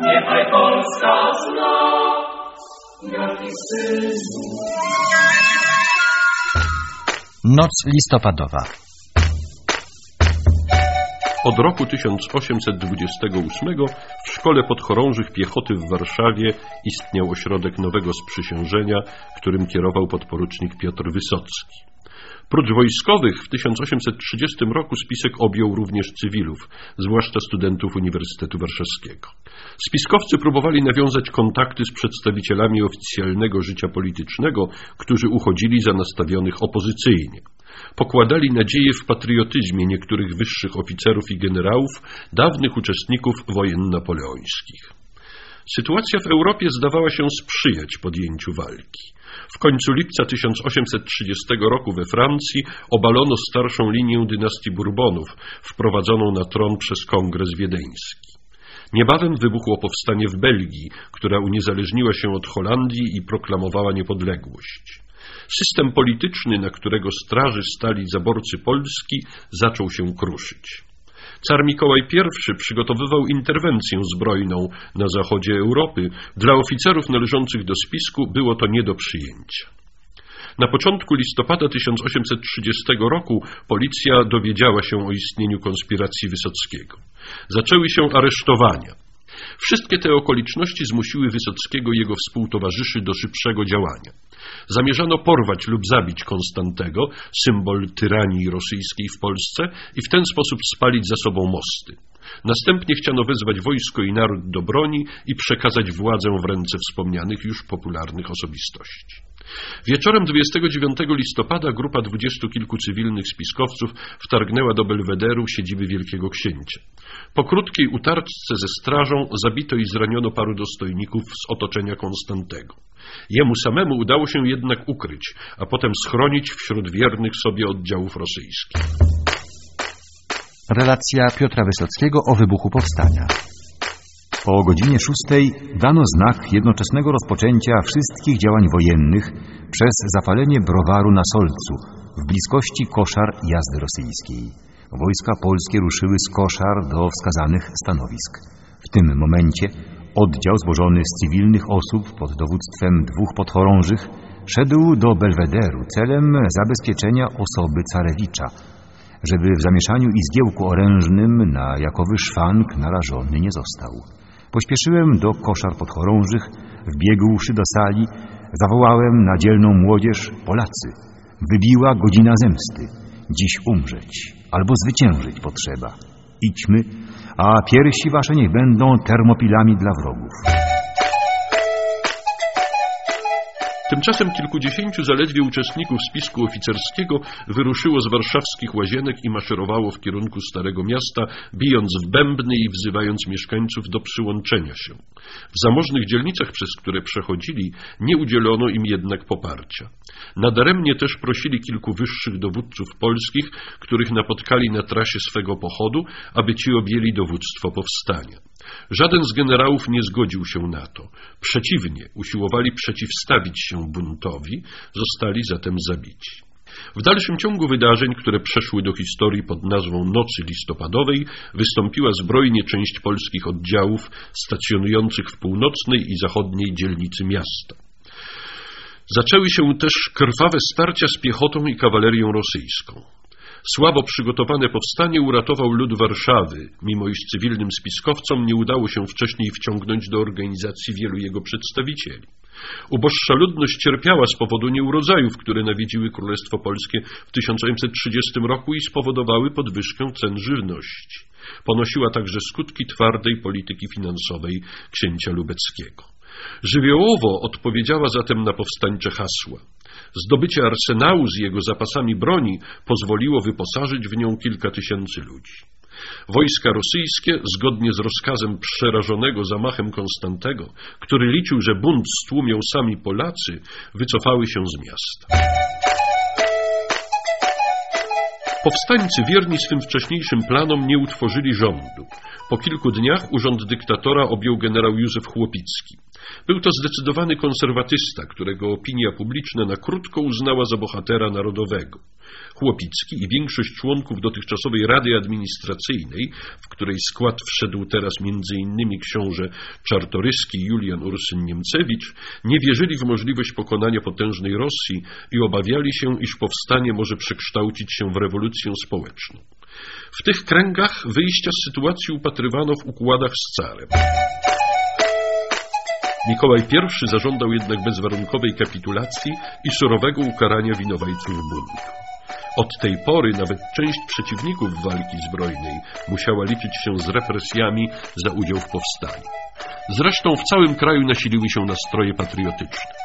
niechaj Polska zna, jaki syn. Noc listopadowa. Od roku 1828 w Szkole Podchorążych Piechoty w Warszawie istniał ośrodek nowego sprzysiężenia, którym kierował podporucznik Piotr Wysocki. Prócz wojskowych w 1830 roku spisek objął również cywilów, zwłaszcza studentów Uniwersytetu Warszawskiego. Spiskowcy próbowali nawiązać kontakty z przedstawicielami oficjalnego życia politycznego, którzy uchodzili za nastawionych opozycyjnie. Pokładali nadzieję w patriotyzmie niektórych wyższych oficerów i generałów, dawnych uczestników wojen napoleońskich. Sytuacja w Europie zdawała się sprzyjać podjęciu walki. W końcu lipca 1830 roku we Francji obalono starszą linię dynastii Bourbonów, wprowadzoną na tron przez Kongres Wiedeński. Niebawem wybuchło powstanie w Belgii, która uniezależniła się od Holandii i proklamowała niepodległość. System polityczny, na którego straży stali zaborcy Polski, zaczął się kruszyć. Car Mikołaj I przygotowywał interwencję zbrojną na zachodzie Europy. Dla oficerów należących do spisku było to nie do przyjęcia. Na początku listopada 1830 roku policja dowiedziała się o istnieniu konspiracji Wysockiego. Zaczęły się aresztowania. Wszystkie te okoliczności zmusiły Wysockiego i jego współtowarzyszy do szybszego działania. Zamierzano porwać lub zabić Konstantego, symbol tyranii rosyjskiej w Polsce, i w ten sposób spalić za sobą mosty. Następnie chciano wezwać wojsko i naród do broni i przekazać władzę w ręce wspomnianych już popularnych osobistości. Wieczorem 29 listopada grupa 20 kilku cywilnych spiskowców wtargnęła do Belwederu, siedziby Wielkiego Księcia. Po krótkiej utarczce ze strażą zabito i zraniono paru dostojników z otoczenia Konstantego. Jemu samemu udało się jednak ukryć, a potem schronić wśród wiernych sobie oddziałów rosyjskich. Relacja Piotra Wysockiego o wybuchu powstania. O godzinie 6 dano znak jednoczesnego rozpoczęcia wszystkich działań wojennych przez zapalenie browaru na Solcu, w bliskości koszar jazdy rosyjskiej. Wojska polskie ruszyły z koszar do wskazanych stanowisk. W tym momencie oddział złożony z cywilnych osób pod dowództwem 2 podchorążych szedł do Belwederu celem zabezpieczenia osoby carewicza, żeby w zamieszaniu i zgiełku orężnym na jakowy szwank narażony nie został. Pośpieszyłem do koszar podchorążych, wbiegłszy do sali, zawołałem na dzielną młodzież: Polacy, wybiła godzina zemsty. Dziś umrzeć albo zwyciężyć potrzeba. Idźmy, a piersi wasze niech będą termopilami dla wrogów. Tymczasem kilkudziesięciu zaledwie uczestników spisku oficerskiego wyruszyło z warszawskich Łazienek i maszerowało w kierunku Starego Miasta, bijąc w bębny i wzywając mieszkańców do przyłączenia się. W zamożnych dzielnicach, przez które przechodzili, nie udzielono im jednak poparcia. Nadaremnie też prosili kilku wyższych dowódców polskich, których napotkali na trasie swego pochodu, aby ci objęli dowództwo powstania. Żaden z generałów nie zgodził się na to. Przeciwnie, usiłowali przeciwstawić się buntowi, zostali zatem zabici. W dalszym ciągu wydarzeń, które przeszły do historii pod nazwą Nocy Listopadowej, wystąpiła zbrojnie część polskich oddziałów stacjonujących w północnej i zachodniej dzielnicy miasta. Zaczęły się też krwawe starcia z piechotą i kawalerią rosyjską. Słabo przygotowane powstanie uratował lud Warszawy, mimo iż cywilnym spiskowcom nie udało się wcześniej wciągnąć do organizacji wielu jego przedstawicieli. Uboższa ludność cierpiała z powodu nieurodzajów, które nawiedziły Królestwo Polskie w 1830 roku i spowodowały podwyżkę cen żywności. Ponosiła także skutki twardej polityki finansowej księcia lubeckiego. Żywiołowo odpowiedziała zatem na powstańcze hasła. Zdobycie arsenału z jego zapasami broni pozwoliło wyposażyć w nią kilka tysięcy ludzi. Wojska rosyjskie, zgodnie z rozkazem przerażonego zamachem Konstantego, który liczył, że bunt stłumią sami Polacy, wycofały się z miasta. Powstańcy, wierni swym wcześniejszym planom, nie utworzyli rządu. Po kilku dniach urząd dyktatora objął generał Józef Chłopicki. Był to zdecydowany konserwatysta, którego opinia publiczna na krótko uznała za bohatera narodowego. Chłopicki i większość członków dotychczasowej Rady Administracyjnej, w której skład wszedł teraz m.in. książę Czartoryski i Julian Ursyn-Niemcewicz, nie wierzyli w możliwość pokonania potężnej Rosji i obawiali się, iż powstanie może przekształcić się w rewolucję społeczną. W tych kręgach wyjścia z sytuacji upatrywano w układach z carem. Mikołaj I zażądał jednak bezwarunkowej kapitulacji i surowego ukarania winowajców buntu. Od tej pory nawet część przeciwników walki zbrojnej musiała liczyć się z represjami za udział w powstaniu. Zresztą w całym kraju nasiliły się nastroje patriotyczne.